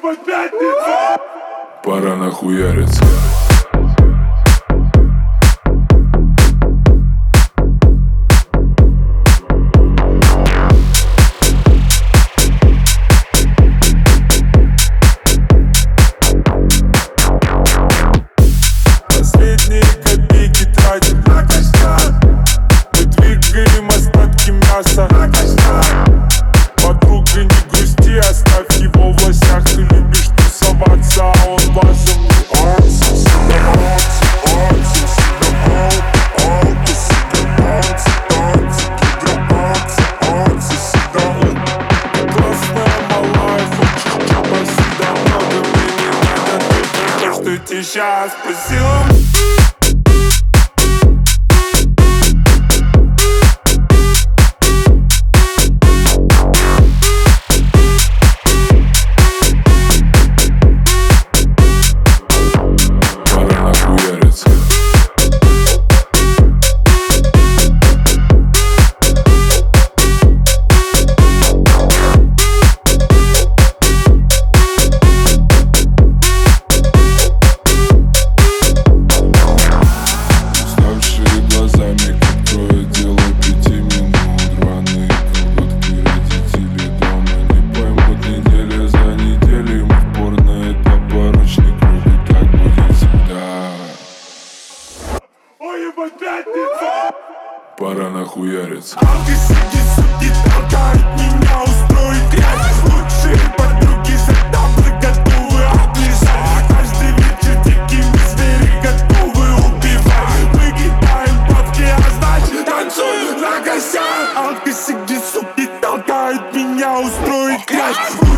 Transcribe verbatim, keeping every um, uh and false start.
ебать, пятница! Пора нахуяриться. Последние копейки тратим на костяк. Мы двигаем остатки мяса на костяк. Подруга, не грусти, оставь его в лосях. Ты любишь тусоваться, а он базом не ался. Классная малая, хочешь чапаси домой? Да мне не надо то, что тебе сейчас спасибо. Пора нахуяриться. Алкашики, суки, толкают меня устроить грязь. Лучшие подруги за таблы готовы облизать. Каждый вечер дикими звери готовы убивать. Мы кидаем бабки, а значит танцуем на косяк. Алкашики, суки, толкают меня устроить грязь.